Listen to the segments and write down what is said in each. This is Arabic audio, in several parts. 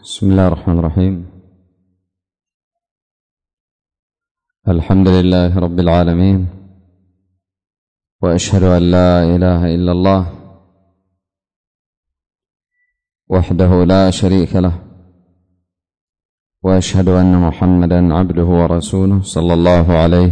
بسم الله الرحمن الرحيم. الحمد لله رب العالمين، وأشهد أن لا إله إلا الله وحده لا شريك له، وأشهد أن محمدا عبده ورسوله صلى الله عليه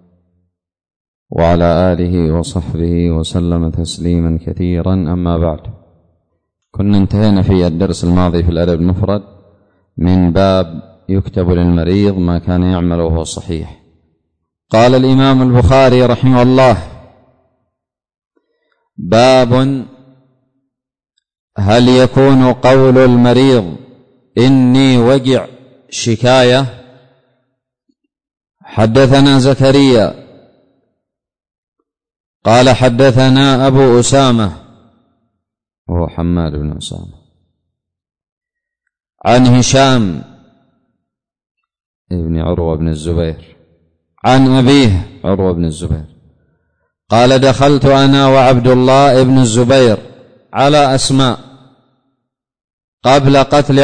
وعلى آله وصحبه وسلم تسليما كثيرا. أما بعد، كنا انتهينا في الدرس الماضي في الأدب المفرد من باب يكتب للمريض ما كان يعمل وهو صحيح. قال الإمام البخاري رحمه الله: باب هل يكون قول المريض إني وجع شكاية؟ حدثنا زكريا قال حدثنا أبو أسامة وهو حماد بن أسامة عن هشام ابن عروة بن الزبير عن أبيه عروة بن الزبير قال: دخلت أنا وعبد الله بن الزبير على أسماء قبل قتل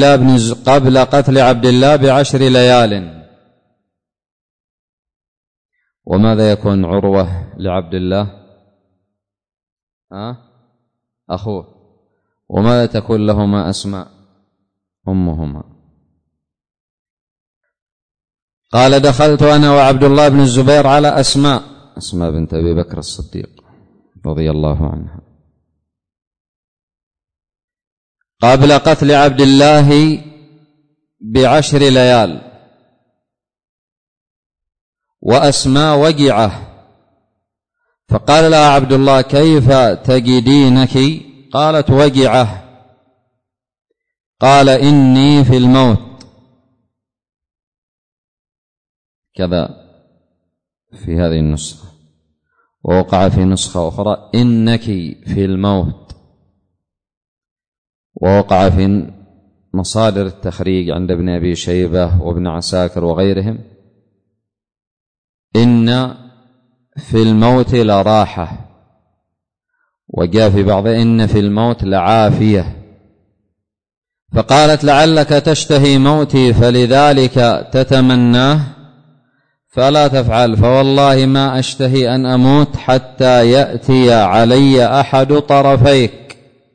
عبد الله ب10 ليال. وماذا يكون عروة لعبد الله؟ أخوه. وماذا تكون لهما أسماء؟ أمهما. قال: دخلت أنا وعبد الله بن الزبير على أسماء بنت أبي بكر الصديق رضي الله عنها قبل قتل عبد الله ب10 ليال، وأسماء وجعه، فقال لها عبد الله: كيف تجدينك؟ قالت: وجعه. قال: إني في الموت. كذا في هذه النسخة، ووقع في نسخة أخرى: إنك في الموت. ووقع في مصادر التخريج عند ابن أبي شيبة وابن عساكر وغيرهم: إن في الموت لراحة. وجاء في بعض: إن في الموت لعافية. فقالت: لعلك تشتهي موتي فلذلك تتمناه، فلا تفعل، فوالله ما أشتهي أن أموت حتى يأتي علي أحد طرفيك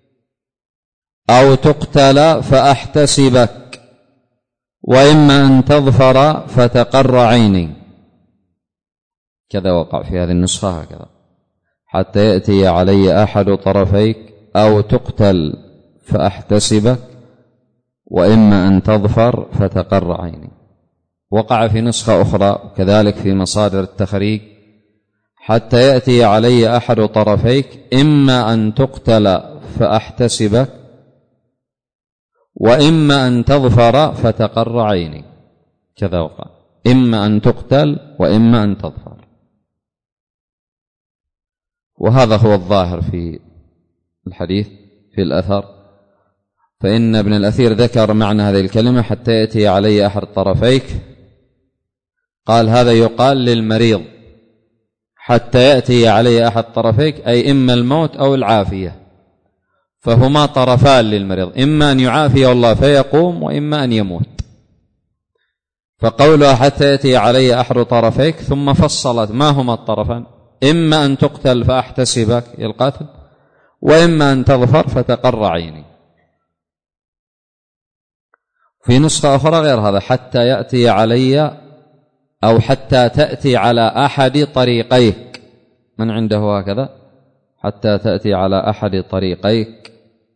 أو تقتل فأحتسبك، وإما أن تظفر فتقر عيني. كذا وقع في هذه النسخة هكذا: حتى يأتي علي أحد طرفيك أو تقتل فأحتسبك، وإما أن تظفر فتقر عيني. وقع في نسخة أخرى كذلك في مصادر التخريج: حتى يأتي علي أحد طرفيك، إما أن تقتل فأحتسبك، وإما أن تظفر فتقر عيني. كذا وقع: إما أن تقتل وإما أن تظفر. وهذا هو الظاهر في الحديث في الأثر، فإن ابن الأثير ذكر معنى هذه الكلمة: حتى يأتي علي أحد طرفيك، قال هذا يقال للمريض، حتى يأتي علي أحد طرفيك أي إما الموت أو العافية، فهما طرفان للمريض: إما أن يعافي الله فيقوم، وإما أن يموت. فقولها حتى يأتي علي أحد طرفيك ثم فصلت ما هما الطرفان: إما أن تقتل فأحتسبك القتل، وإما أن تظفر فتقر عيني. في نسخة أخرى غير هذا: حتى يأتي علي أو حتى تأتي على أحد طريقيك. من عنده هكذا؟ حتى تأتي على أحد طريقيك.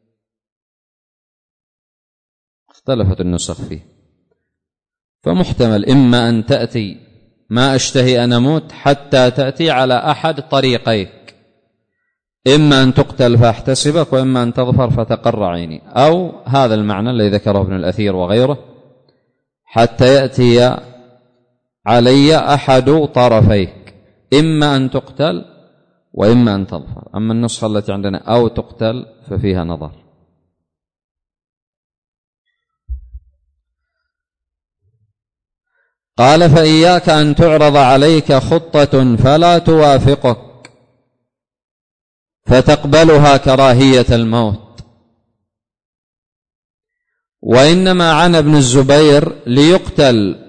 اختلفت النسخ فيه، فمحتمل إما أن تأتي ما أشتهي أن أموت حتى تأتي على أحد طريقيك، إما أن تقتل فأحتسبك، وإما أن تظفر فتقر عيني. أو هذا المعنى الذي ذكره ابن الأثير وغيره: حتى يأتي علي أحد طرفيك، إما أن تقتل وإما أن تظفر. أما النسخة التي عندنا أو تقتل ففيها نظر. قال: فإياك أن تعرض عليك خطة فلا توافقك فتقبلها كراهية الموت، وإنما عن ابن الزبير ليقتل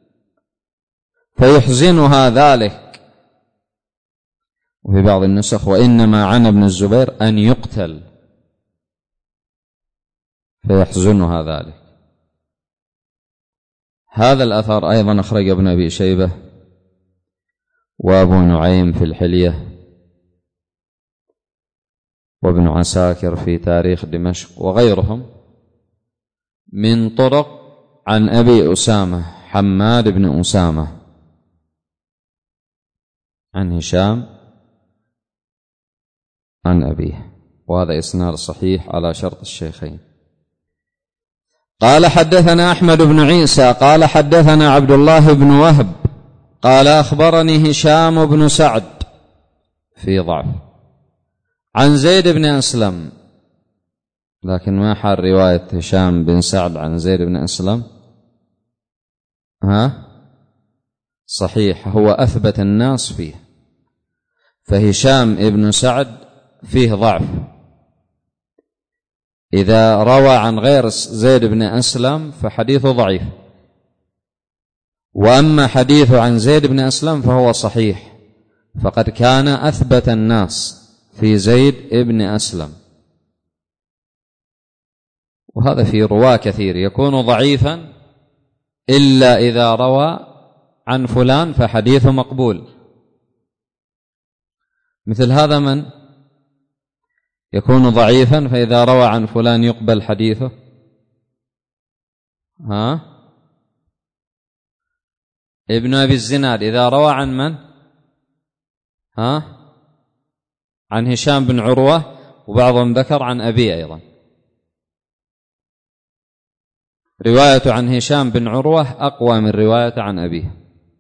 فيحزنها ذلك، وفي بعض النسخ وإنما عن ابن الزبير أن يقتل فيحزنها ذلك. هذا الأثر أيضا أخرج ابن أبي شيبة وأبو نعيم في الحلية وابن عساكر في تاريخ دمشق وغيرهم من طرق عن أبي أسامة حماد بن أسامة عن هشام عن أبيه، وهذا إسناد صحيح على شرط الشيخين. قال حدثنا أحمد بن عيسى قال حدثنا عبد الله بن وهب قال أخبرني هشام بن سعد في ضعف عن زيد بن أسلم، لكن ما حال رواية هشام بن سعد عن زيد بن أسلم صحيح، هو أثبت الناس فيه، فهشام بن سعد فيه ضعف إذا روى عن غير زيد بن أسلم فحديثه ضعيف، وأما حديثه عن زيد بن أسلم فهو صحيح، فقد كان أثبت الناس في زيد بن أسلم. وهذا في رواة كثير يكون ضعيفا إلا إذا روى عن فلان فحديثه مقبول. مثل هذا من يكون ضعيفا فإذا روى عن فلان يقبل حديثه؟ ابن أبي الزناد إذا روى عن من؟ عن هشام بن عروة، وبعضهم ذكر عن أبي أيضا، رواية عن هشام بن عروة أقوى من رواية عن أبيه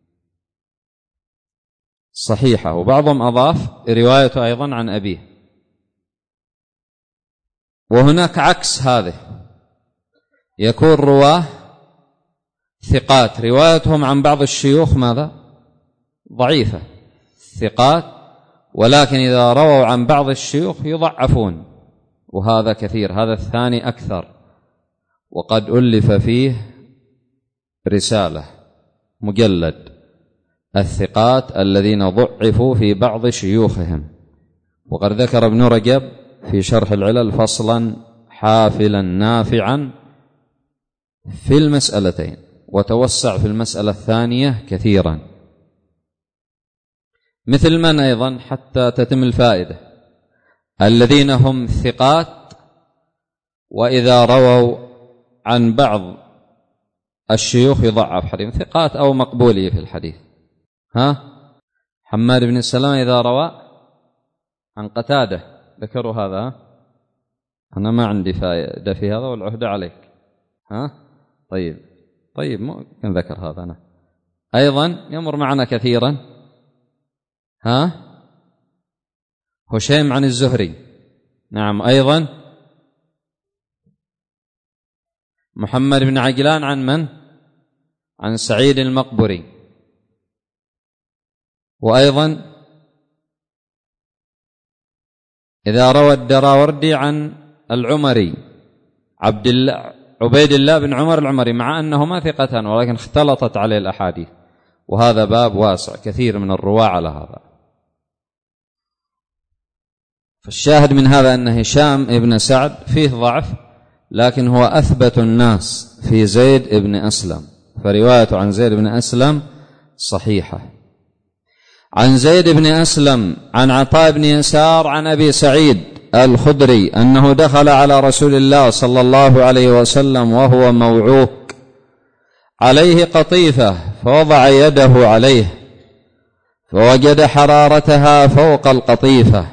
صحيحة، وبعضهم أضاف روايته أيضا عن أبيه. وهناك عكس هذه، يكون رواه ثقات روايتهم عن بعض الشيوخ ماذا؟ ضعيفة، ثقات، ولكن إذا رووا عن بعض الشيوخ يضعفون، وهذا كثير، هذا الثاني أكثر. وقد ألف فيه رسالة مجلد الثقات الذين ضعفوا في بعض شيوخهم، وقد ذكر ابن رجب في شرح العلل فصلا حافلا نافعا في المسألتين، وتوسع في المسألة الثانية كثيرا. مثل من أيضا حتى تتم الفائدة؟ الذين هم ثقات وإذا رووا عن بعض الشيوخ يضعف حديث، ثقات أو مقبولية في الحديث. حماد بن السلام إذا روى عن قتادة ذكروا هذا، أنا ما عندي فائدة في هذا والعهد عليك. طيب ممكن ذكر هذا أنا أيضا يمر معنا كثيرا. هشيم عن الزهري، نعم، أيضا محمد بن عجلان عن من؟ عن سعيد المقبري، وأيضا إذا روى الدراوردي عن العمري عبيد الله بن عمر العمري، مع أنهما ثقتان ولكن اختلطت عليه الأحاديث، وهذا باب واسع كثير من الرواة على هذا. فالشاهد من هذا أن هشام ابن سعد فيه ضعف، لكن هو أثبت الناس في زيد ابن أسلم، فروايته عن زيد بن أسلم صحيحة. عن زيد بن أسلم عن عطاء بن يسار عن أبي سعيد الخدري أنه دخل على رسول الله صلى الله عليه وسلم وهو موعوك عليه قطيفة، فوضع يده عليه فوجد حرارتها فوق القطيفة،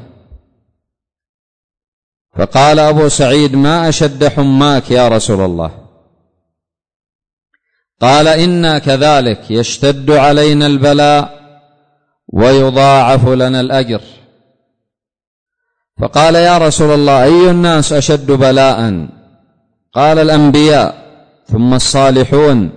فقال أبو سعيد: ما أشد حماك يا رسول الله؟ قال: إنا كذلك، يشتد علينا البلاء ويضاعف لنا الأجر. فقال: يا رسول الله، أي الناس أشد بلاء؟ قال: الأنبياء ثم الصالحون.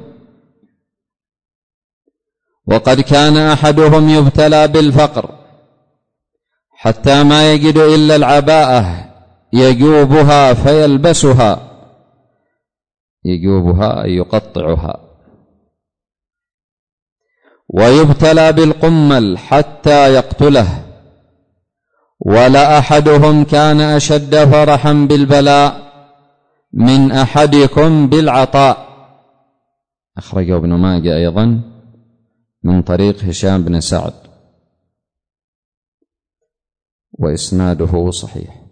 وقد كان أحدهم يبتلى بالفقر حتى ما يجد إلا العباءة يجوبها فيلبسها، يجوبها أي يقطعها. ويبتلى بالقمل حتى يقتله، ولا أحدهم كان أشد فرحا بالبلاء من أحدكم بالعطاء. أخرجه ابن ماجه أيضا من طريق هشام بن سعد وإسناده صحيح.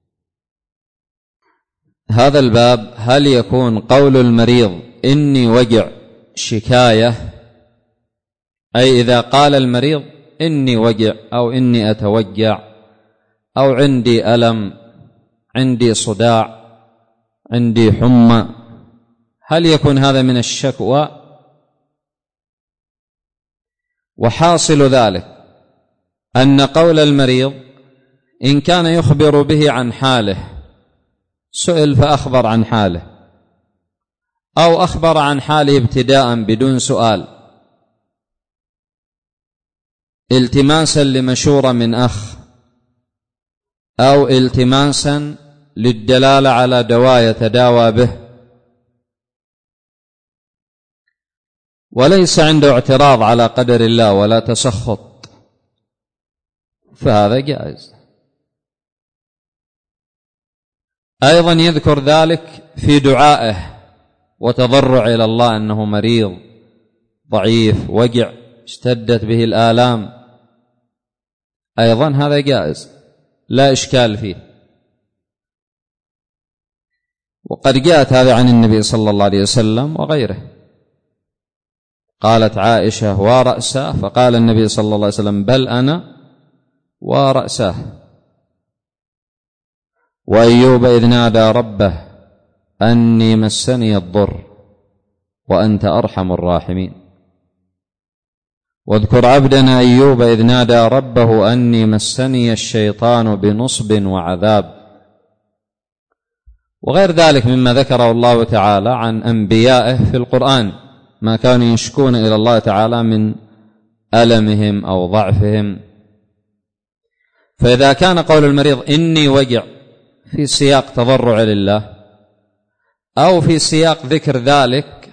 هذا الباب: هل يكون قول المريض إني وجع شكاية، أي إذا قال المريض إني وجع أو إني أتوجع أو عندي ألم، عندي صداع، عندي حمى، هل يكون هذا من الشكوى؟ وحاصل ذلك أن قول المريض إن كان يخبر به عن حاله، سئل فأخبر عن حاله، أو أخبر عن حاله ابتداء بدون سؤال التماسا لمشورة من أخ، أو التماسا للدلالة على دواء يتداوى به، وليس عنده اعتراض على قدر الله ولا تسخط، فهذا جائز. أيضا يذكر ذلك في دعائه وتضرع إلى الله أنه مريض ضعيف وجع اشتدت به الآلام، أيضا هذا جائز لا إشكال فيه. وقد جاءت هذا عن النبي صلى الله عليه وسلم وغيره. قالت عائشة ورأسه، فقال النبي صلى الله عليه وسلم بل أنا ورأسه. وأيوب إذ نادى ربه أني مسني الضر وأنت أرحم الراحمين. واذكر عبدنا أيوب إذ نادى ربه أني مسني الشيطان بنصب وعذاب. وغير ذلك مما ذكره الله تعالى عن أنبيائه في القرآن، ما كانوا يشكون إلى الله تعالى من ألمهم أو ضعفهم. فإذا كان قول المريض إني وجع في سياق تضرع لله، أو في سياق ذكر ذلك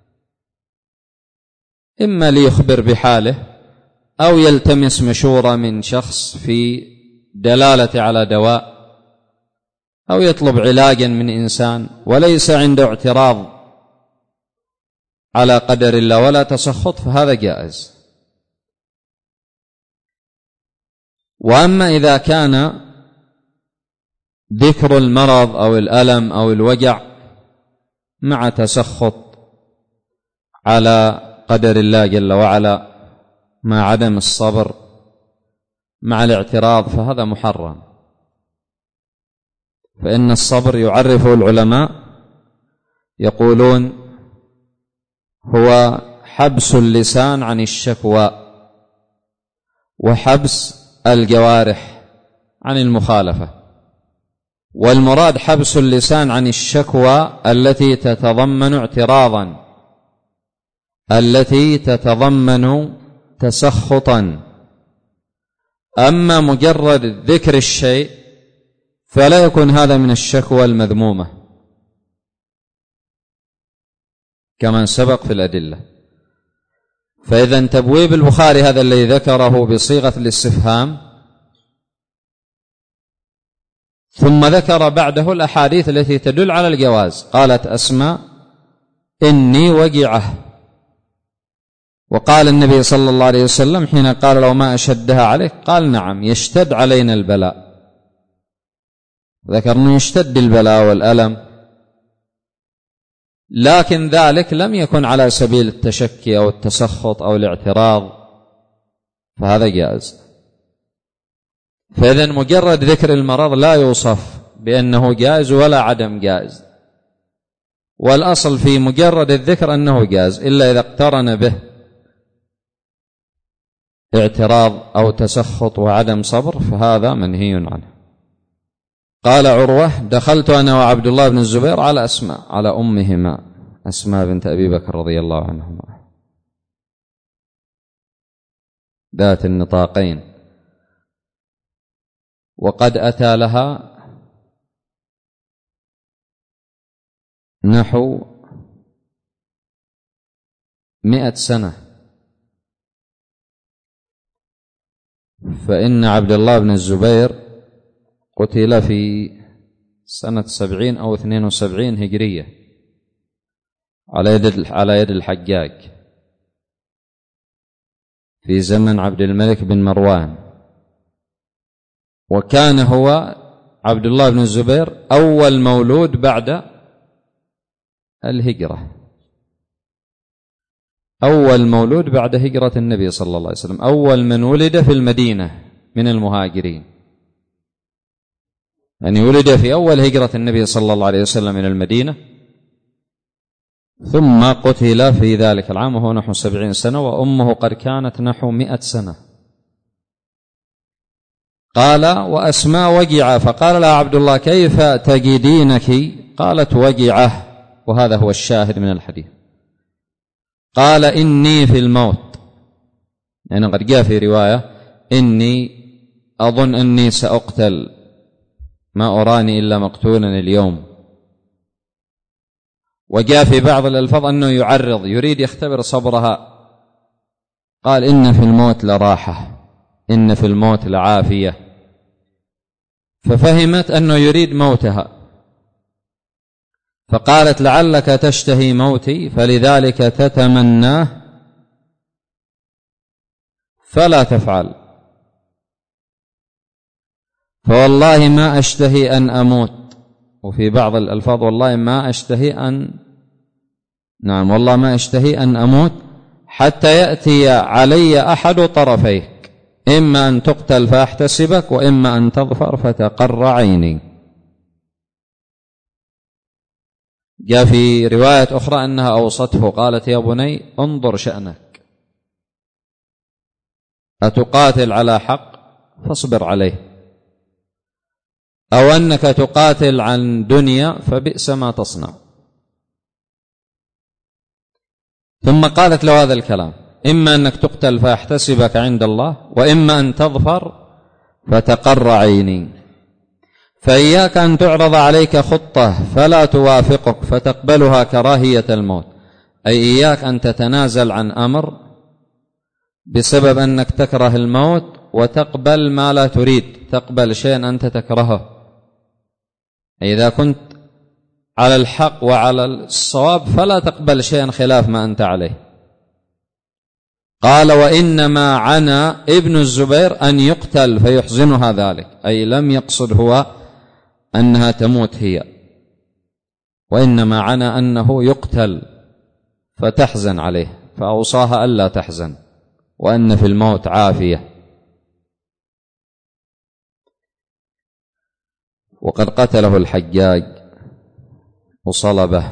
إما ليخبر بحاله أو يلتمس مشورة من شخص في دلالة على دواء، أو يطلب علاجا من إنسان وليس عنده اعتراض على قدر الله ولا تسخط، فهذا جائز. وأما إذا كان ذكر المرض أو الألم أو الوجع مع تسخط على قدر الله جل وعلا، مع عدم الصبر، مع الاعتراض، فهذا محرم. فإن الصبر يعرفه العلماء يقولون هو حبس اللسان عن الشكوى وحبس الجوارح عن المخالفة. والمراد حبس اللسان عن الشكوى التي تتضمن اعتراضا، التي تتضمن تسخطا. أما مجرد ذكر الشيء فلا يكون هذا من الشكوى المذمومة كما سبق في الأدلة. فإذا تبويب البخاري هذا الذي ذكره بصيغة الاستفهام، ثم ذكر بعده الأحاديث التي تدل على الجواز. قالت أسماء إني وجعه، وقال النبي صلى الله عليه وسلم حين قال لو ما أشدها عليك، قال نعم يشتد علينا البلاء. ذكر أنه يشتد البلاء والألم، لكن ذلك لم يكن على سبيل التشكي أو التسخط أو الاعتراض، فهذا جائز. فإذا مجرد ذكر المرض لا يوصف بأنه جائز ولا عدم جائز، والأصل في مجرد الذكر أنه جائز، إلا إذا اقترن به اعتراض أو تسخط وعدم صبر فهذا منهي عنه. قال عروة دخلت أنا وعبد الله بن الزبير على أسماء، على أمهما أسماء بنت أبي بكر رضي الله عنهما ذات النطاقين، وقد أتى لها نحو 100 سنة. فإن عبد الله بن الزبير قتل في سنة 70 أو 72 هجرية على يد الحجاج في زمن عبد الملك بن مروان، وكان هو عبد الله بن الزبير أول مولود بعد الهجرة، أول مولود بعد هجرة النبي صلى الله عليه وسلم، أول من ولد في المدينة من المهاجرين، يعني ولد في أول هجرة النبي صلى الله عليه وسلم من المدينة، ثم قتل في ذلك العام وهو نحو 70 سنة، وأمه قد كانت نحو 100 سنة. قال: وأسماء وجعة، فقال لها عبد الله: كيف تجدينك؟ قالت: وجعة، وهذا هو الشاهد من الحديث. قال: إني في الموت، يعني قد جاء في رواية: إني أظن أني سأقتل، ما أراني إلا مقتولا اليوم. وجاء في بعض الألفاظ أنه يعرض، يريد يختبر صبرها. قال: إن في الموت لراحة، إن في الموت لعافية. ففهمت أنه يريد موتها، فقالت: لعلك تشتهي موتي فلذلك تتمناه فلا تفعل، فوالله ما أشتهي أن أموت. وفي بعض الألفاظ: والله ما أشتهي والله ما أشتهي أن أموت حتى يأتي علي أحد طرفيك، إما أن تقتل فأحتسبك، وإما أن تظفر فتقر عيني. جاء في رواية أخرى أنها أوصته، قالت: يا بني انظر شأنك، أتقاتل على حق فاصبر عليه، أو أنك تقاتل عن دنيا فبئس ما تصنع. ثم قالت له هذا الكلام: إما أنك تقتل فأحتسبك عند الله، وإما أن تظفر فتقر عيني، فإياك أن تعرض عليك خطة فلا توافقك فتقبلها كراهية الموت، أي إياك أن تتنازل عن أمر بسبب أنك تكره الموت وتقبل ما لا تريد، تقبل شيئا أنت تكرهه. إذا كنت على الحق وعلى الصواب فلا تقبل شيئا خلاف ما أنت عليه. قال: وإنما عنى ابن الزبير أن يقتل فيحزنها ذلك، أي لم يقصد هو أنها تموت هي، وإنما عنى أنه يقتل فتحزن عليه، فأوصاها ألا تحزن، وأن في الموت عافية. وقد قتله الحجاج وصلبه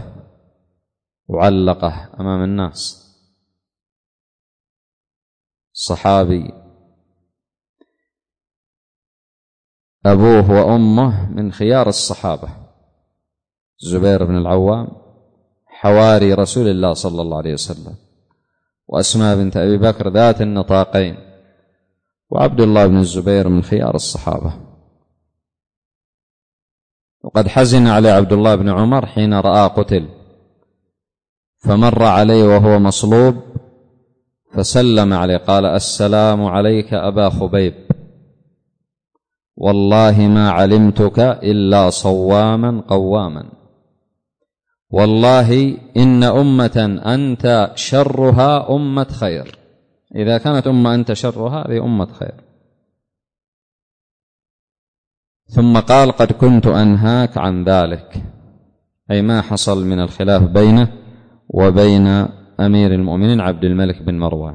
وعلقه أمام الناس، صحابي أبوه وأمه من خيار الصحابة، الزبير بن العوام حواري رسول الله صلى الله عليه وسلم، وأسماء بنت أبي بكر ذات النطاقين، وعبد الله بن الزبير من خيار الصحابة. وقد حزن عليه عبد الله بن عمر حين رأى قتل، فمر عليه وهو مصلوب فسلم عليه، قال: السلام عليك أبا خبيب، والله ما علمتك إلا صواما قواما، والله إن أمة أنت شرها أمة خير، إذا كانت أمة أنت شرها هذه أمة خير. ثم قال: قد كنت أنهاك عن ذلك، أي ما حصل من الخلاف بينه وبين أمير المؤمنين عبد الملك بن مروان.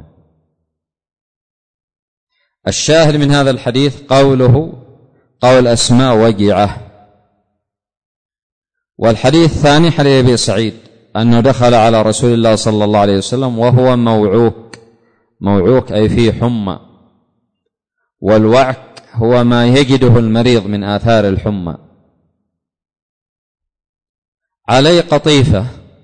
الشاهد من هذا الحديث قول أسماء وجعة. والحديث الثاني حديث أبي سعيد أنه دخل على رسول الله صلى الله عليه وسلم وهو موعوك أي فيه حمى، والوعك هو ما يجده المريض من آثار الحمى، عليه قطيفة،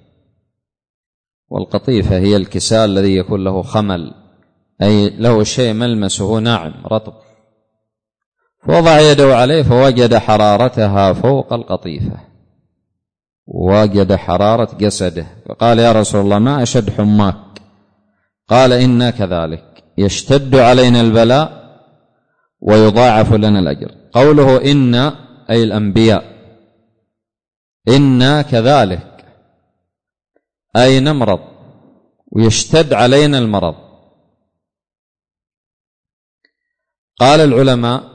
والقطيفة هي الكساء الذي يكون له خمل، أي له شيء ملمسه ناعم رطب، فوضع يده عليه فوجد حرارتها فوق القطيفة، وجد حرارة جسده، فقال: يا رسول الله ما أشد حماك؟ قال إنا كذلك يشتد علينا البلاء ويضاعف لنا الأجر. قوله إنا أي الأنبياء، إنا كذلك أي نمرض ويشتد علينا المرض. قال العلماء: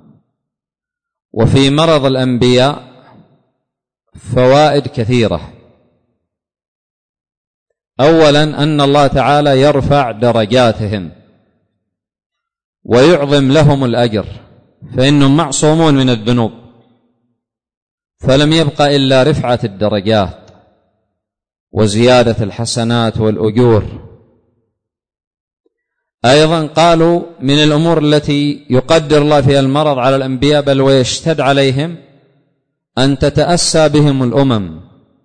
وفي مرض الأنبياء فوائد كثيرة. أولا أن الله تعالى يرفع درجاتهم ويعظم لهم الأجر، فإنهم معصومون من الذنوب، فلم يبق إلا رفعة الدرجات وزيادة الحسنات والأجور. أيضا قالوا من الأمور التي يقدر الله فيها المرض على الأنبياء بل ويشتد عليهم أن تتأسى بهم الأمم،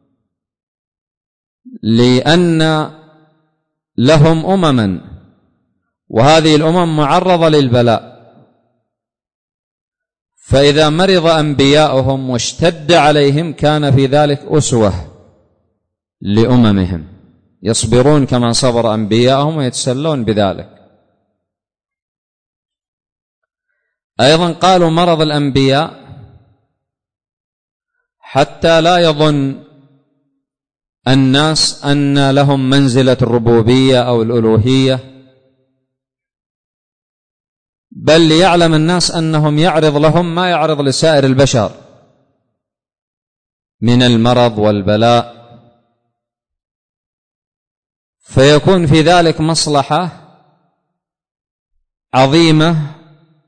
لأن لهم أمما وهذه الأمم معرضة للبلاء، فإذا مرض أنبياؤهم واشتد عليهم كان في ذلك أسوة لأممهم، يصبرون كما صبر أنبياءهم ويتسلون بذلك. أيضا قالوا مرض الأنبياء حتى لا يظن الناس أن لهم منزلة الربوبية أو الألوهية، بل ليعلم الناس أنهم يعرض لهم ما يعرض لسائر البشر من المرض والبلاء، فيكون في ذلك مصلحة عظيمة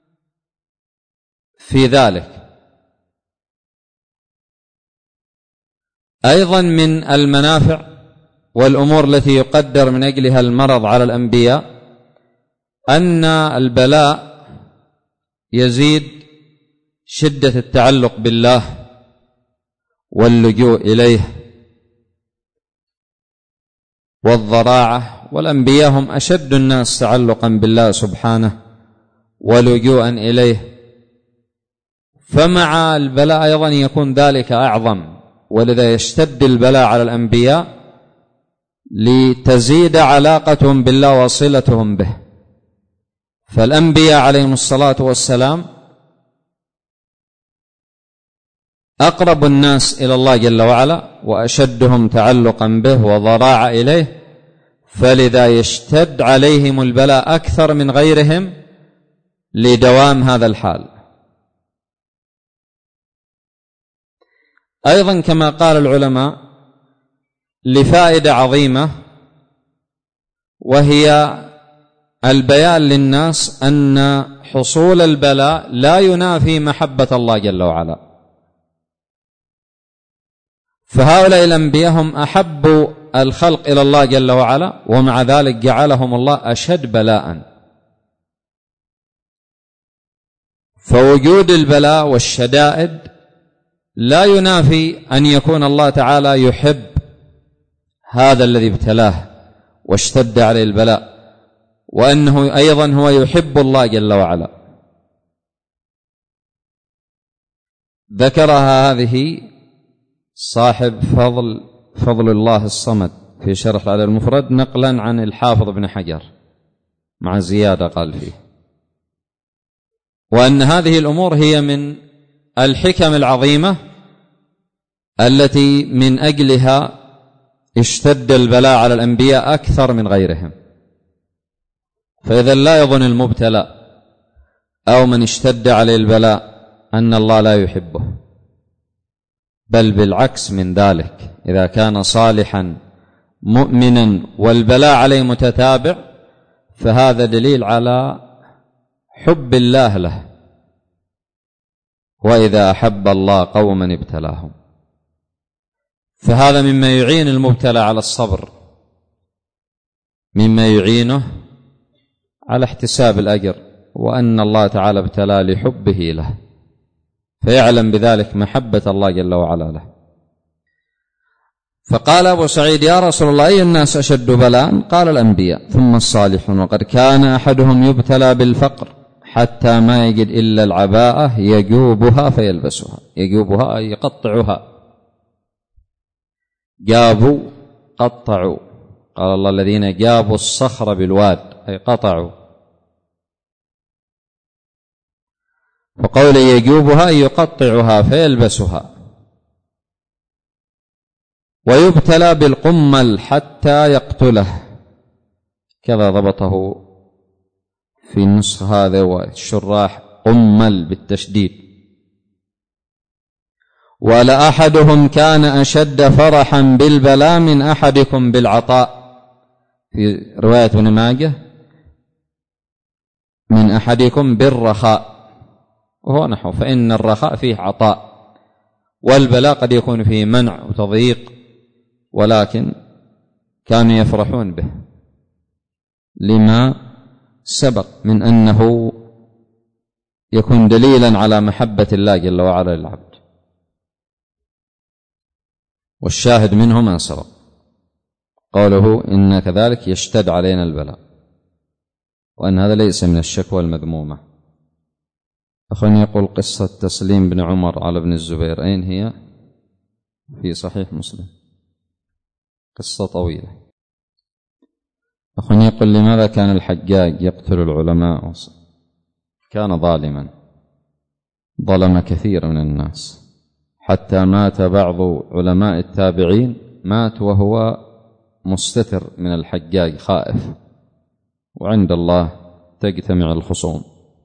في ذلك. أيضا من المنافع والأمور التي يقدر من أجلها المرض على الأنبياء أن البلاء يزيد شدة التعلق بالله واللجوء إليه والضراعة، والأنبياء هم أشد الناس تعلقا بالله سبحانه ولجوءا إليه، فمع البلاء أيضا يكون ذلك أعظم، ولذا يشتد البلاء على الأنبياء لتزيد علاقتهم بالله وصلتهم به. فالأنبياء عليهم الصلاة والسلام أقرب الناس إلى الله جل وعلا وأشدهم تعلقا به وضراعة إليه، فلذا يشتد عليهم البلاء أكثر من غيرهم لدوام هذا الحال. أيضا كما قال العلماء لفائدة عظيمة، وهي البيان للناس أن حصول البلاء لا ينافي محبة الله جل وعلا، فهؤلاء الأنبياء هم أحب الخلق إلى الله جل وعلا، ومع ذلك جعلهم الله أشد بلاء. فوجود البلاء والشدائد لا ينافي أن يكون الله تعالى يحب هذا الذي ابتلاه واشتد عليه البلاء، وأنه أيضا هو يحب الله جل وعلا. ذكرها هذه صاحب فضل الله الصمد في شرح الأدب المفرد نقلا عن الحافظ ابن حجر مع زيادة قال فيه، وأن هذه الأمور هي من الحكم العظيمة التي من أجلها اشتد البلاء على الأنبياء أكثر من غيرهم. فإذا لا يظن المبتلى أو من اشتد عليه البلاء أن الله لا يحبه، بل بالعكس من ذلك، إذا كان صالحا مؤمنا والبلاء عليه متتابع فهذا دليل على حب الله له، وإذا أحب الله قوما ابتلاهم. فهذا مما يعين المبتلى على الصبر، مما يعينه على احتساب الأجر، وأن الله تعالى ابتلى لحبه له، فيعلم بذلك محبة الله جل وعلا له. فقال أبو سعيد: يا رسول الله، أي الناس أشد بلاء؟ قال: الأنبياء ثم الصالحون، وقد كان أحدهم يبتلى بالفقر حتى ما يجد إلا العباءة يجوبها فيلبسها. يجوبها أي يقطعها، جابوا قطعوا، قال الله الذين جابوا الصخر بالواد أي قطعوا. فقول يجوبها يقطعها فيلبسها. ويبتلى بالقمل حتى يقتله، كذا ضبطه في النسخ هذا والشراح قمل بالتشديد. ولأحدهم كان أشد فرحا بالبلاء من أحدكم بالعطاء، في رواية ابن ماجه من أحدكم بالرخاء، وهو نحو، فإن الرخاء فيه عطاء، والبلاء قد يكون فيه منع وتضييق، ولكن كانوا يفرحون به لما سبق من أنه يكون دليلا على محبة الله جل وعلا للعبد. والشاهد منه ما سبق قوله إن كذلك يشتد علينا البلاء، وأن هذا ليس من الشكوى المذمومة. أخواني يقول قصة تسليم بن عمر على ابن الزبير أين هي؟ في صحيح مسلم، قصة طويلة. أخواني يقول لماذا كان الحجاج يقتل العلماء؟ كان ظالما، ظلم كثير من الناس، حتى مات بعض علماء التابعين مات وهو مستتر من الحجاج خائف، وعند الله تجتمع الخصوم.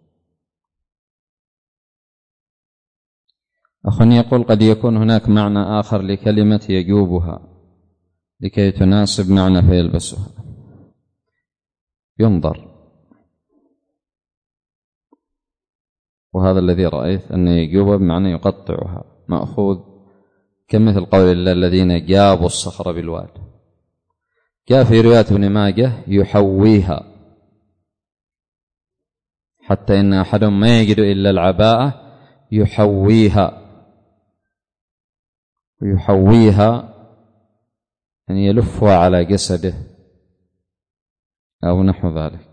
أخواني يقول قد يكون هناك معنى آخر لكلمة يجوبها لكي تناسب معنى فيلبسها، ينظر. وهذا الذي رأيت أن يجوب بمعنى يقطعها، مأخوذ كمثل قول الله الذين جابوا الصخر بالواد. جاء في رواية ابن ماجه يحويها، حتى إن أحدهم ما يجد إلا العباءة يحويها. ويحويها يعني يلفها على جسده أو نحو ذلك.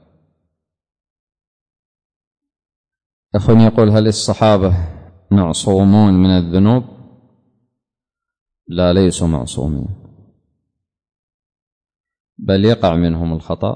أخواني يقول هل الصحابة معصومون من الذنوب؟ لا، ليسوا معصومين، بل يقع منهم الخطأ،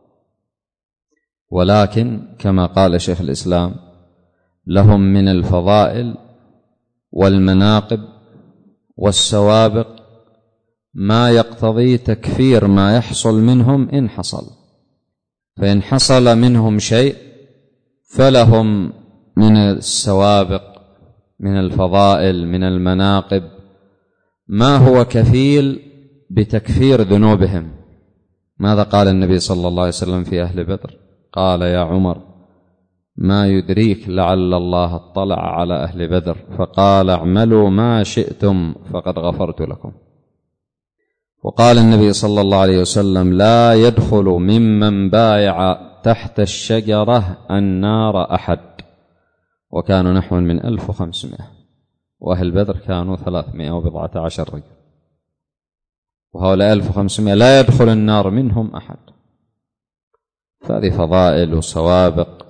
ولكن كما قال شيخ الإسلام لهم من الفضائل والمناقب والسوابق ما يقتضي تكفير ما يحصل منهم إن حصل. فإن حصل منهم شيء فلهم من السوابق، من الفضائل، من المناقب ما هو كفيل بتكفير ذنوبهم. ماذا قال النبي صلى الله عليه وسلم في أهل بدر؟ قال يا عمر ما يدريك لعل الله اطلع على أهل بدر فقال اعملوا ما شئتم فقد غفرت لكم. وقال النبي صلى الله عليه وسلم لا يدخل ممن بايع تحت الشجرة النار أحد، وكانوا نحو من 1500، وأهل بدر كانوا 314 رجل، وهؤلاء 1500 لا يدخل النار منهم أحد. فهذه فضائل وسوابق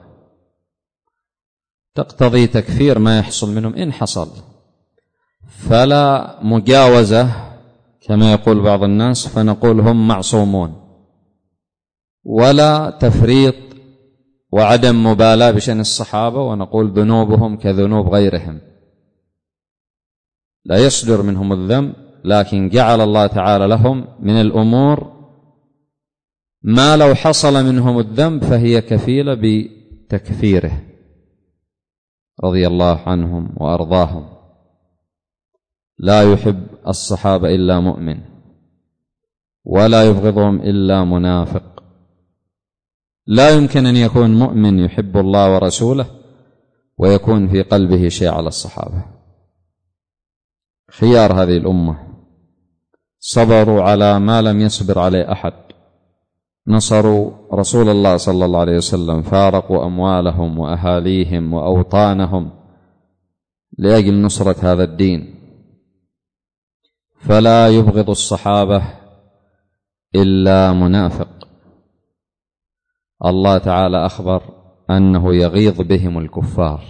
تقتضي تكفير ما يحصل منهم إن حصل، فلا مجاوزة كما يقول بعض الناس فنقول هم معصومون، ولا تفريط وعدم مبالاة بشأن الصحابة ونقول ذنوبهم كذنوب غيرهم. لا يصدر منهم الذنب، لكن جعل الله تعالى لهم من الأمور ما لو حصل منهم الذنب فهي كفيلة بتكفيره رضي الله عنهم وأرضاهم. لا يحب الصحابة إلا مؤمن، ولا يبغضهم إلا منافق. لا يمكن أن يكون مؤمن يحب الله ورسوله ويكون في قلبه شيء على الصحابة. خيار هذه الأمة صبروا على ما لم يصبر عليه أحد، نصروا رسول الله صلى الله عليه وسلم، فارقوا أموالهم وأهاليهم وأوطانهم لأجل نصرة هذا الدين. فلا يبغض الصحابة إلا منافق. الله تعالى أخبر أنه يغيظ بهم الكفار،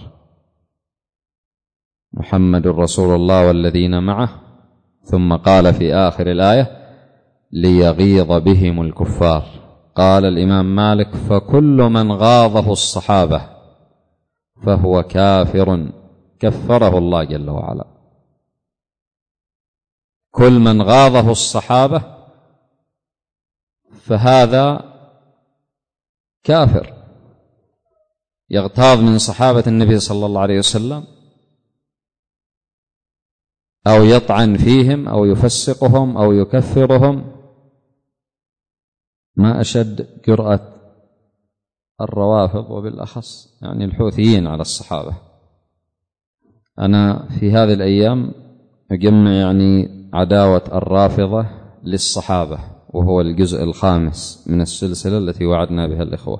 محمد رسول الله والذين معه، ثم قال في آخر الآية ليغيظ بهم الكفار. قال الإمام مالك: فكل من غاضه الصحابة فهو كافر كفره الله جل وعلا. كل من غاضه الصحابة فهذا كافر، يغتاظ من صحابة النبي صلى الله عليه وسلم أو يطعن فيهم أو يفسقهم أو يكفرهم. ما أشد جرأة الروافض وبالأخص يعني الحوثيين على الصحابة. أنا في هذه الأيام أجمع يعني عداوة الرافضة للصحابة، وهو الجزء الخامس من السلسلة التي وعدنا بها الإخوة،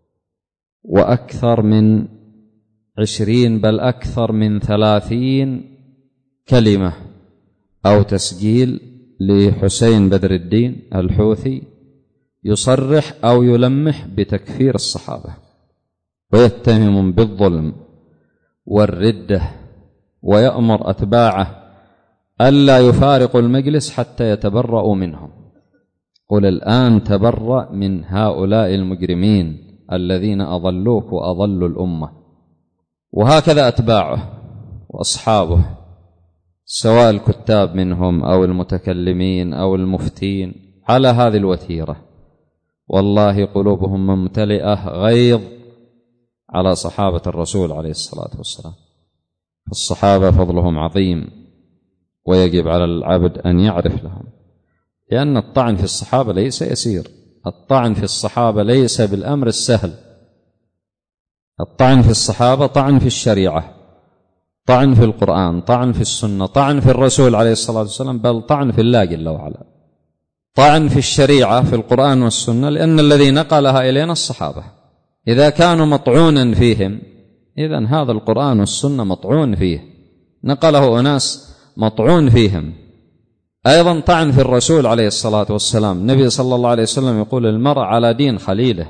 وأكثر من 20 بل أكثر من 30 كلمة أو تسجيل لحسين بدر الدين الحوثي يصرح أو يلمح بتكفير الصحابة، ويتهم بالظلم والردة، ويأمر أتباعه ألا يفارقوا المجلس حتى يتبرؤوا منهم. قل الآن تبرأ من هؤلاء المجرمين الذين أضلوك وأضلوا الأمة. وهكذا أتباعه وأصحابه، سواء الكتاب منهم أو المتكلمين أو المفتين، على هذه الوتيرة. والله قلوبهم ممتلئة غيظ على صحابة الرسول عليه الصلاة والسلام. الصحابة فضلهم عظيم، ويجب على العبد أن يعرف لهم، لأن الطعن في الصحابة ليس يسير. الطعن في الصحابة ليس بالأمر السهل. الطعن في الصحابة طعن في الشريعة، طعن في القرآن، طعن في السنة، طعن في الرسول عليه الصلاة والسلام، بل طعن في الله جل وعلا. طعن في الشريعة في القرآن والسنة، لأن الذي نقلها إلينا الصحابة. إذا كانوا مطعونا فيهم، إذن هذا القرآن والسنة مطعون فيه، نقله أناس مطعون فيهم. أيضا طعن في الرسول عليه الصلاة والسلام. النبي صلى الله عليه وسلم يقول: المرء على دين خليله،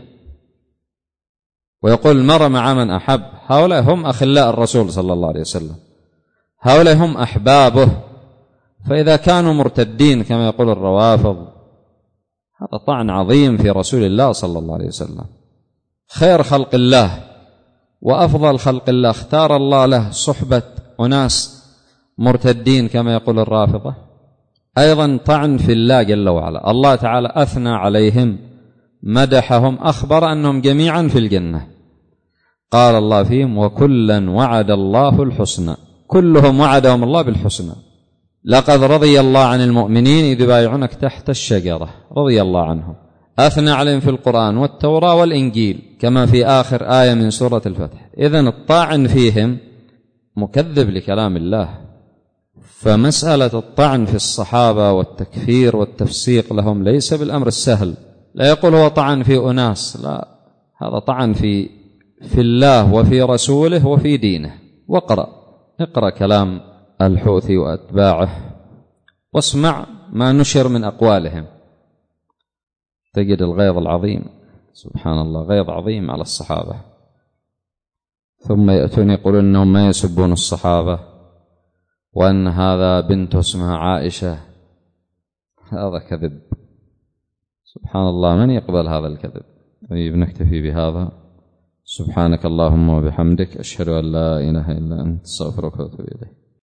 ويقول المرء مع من أحب. هؤلاء هم أخلاء الرسول صلى الله عليه وسلم، هؤلاء هم أحبابه. فإذا كانوا مرتدين كما يقول الروافض، هذا طعن عظيم في رسول الله صلى الله عليه وسلم، خير خلق الله وأفضل خلق الله، اختار الله له صحبة أناس مرتدين كما يقول الرافضة. أيضا طعن في الله جل وعلا. الله تعالى أثنى عليهم، مدحهم، أخبر أنهم جميعا في الجنة. قال الله فيهم: وكلا وعد الله الحسنى. كلهم وعدهم الله بالحسنى. لقد رضي الله عن المؤمنين إذ يبايعونك تحت الشجرة، رضي الله عنهم. أثنى عليهم في القرآن والتوراة والإنجيل، كما في آخر آية من سورة الفتح. إذن الطاعن فيهم مكذب لكلام الله. فمسألة الطعن في الصحابة والتكفير والتفسيق لهم ليس بالأمر السهل. لا يقول هو طعن في أناس، لا، هذا طعن في الله وفي رسوله وفي دينه. اقرأ كلام الحوثي وأتباعه، واسمع ما نشر من أقوالهم، تجد الغيظ العظيم. سبحان الله، غيظ عظيم على الصحابة. ثم يأتون يقولون أنهم ما يسبون الصحابة، وأن هذا بنته اسمها عائشة. هذا كذب، سبحان الله، من يقبل هذا الكذب؟ طيب، نكتفي بهذا. سبحانك اللهم وبحمدك، أشهد أن لا إله إلا أنت، أستغفرك وأتوب إليك.